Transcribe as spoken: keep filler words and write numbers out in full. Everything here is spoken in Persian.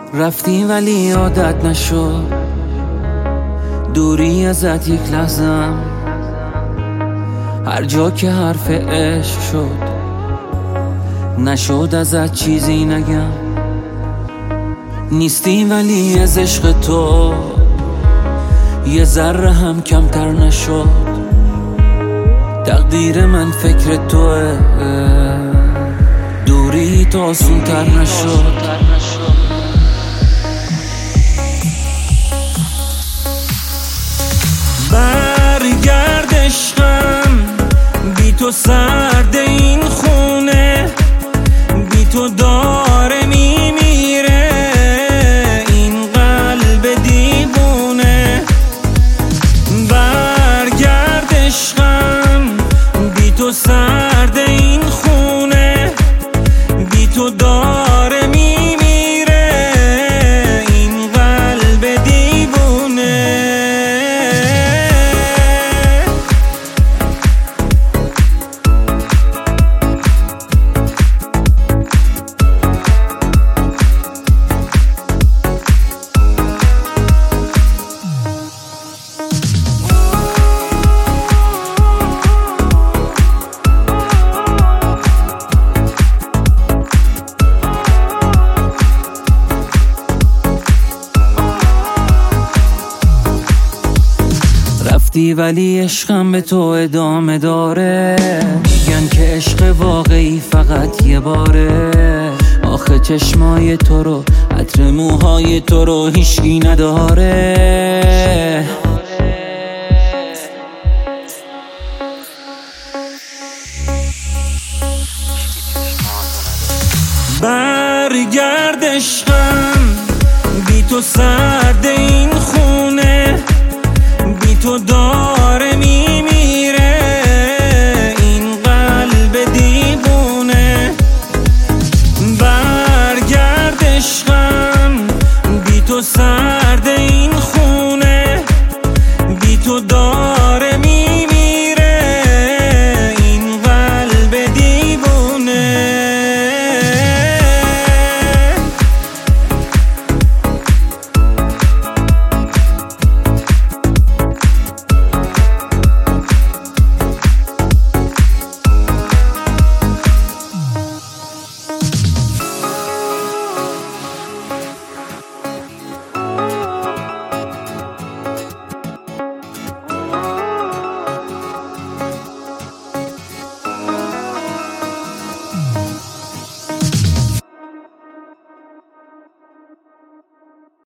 رفتی ولی عادت نشد، دوری ازت یک لحظم، هر جا که حرف عشق شد نشد ازت چیزی نگم. نیستی ولی از عشق تو یه ذره هم کمتر نشد. تقدیر من فکر توه، دوری تو آسون تر نشد. برگرد عشقم، بی تو سرد این خونه، بی تو داره میمیره این قلب دیوونه. برگرد عشقم، بی تو سرد این خونه، بی تو داره میمیره این قلب دیوونه. رفتی ولی عشقم به تو ادامه داره، میگن که عشق واقعی فقط یه باره. آخه چشمای تو رو، عطر موهای تو رو هیچکی نداره. برگرد عشقم، بی تو سرد این خونه، بی تو داره میمیره این قلب دیوونه. برگرد عشقم، بی تو سرد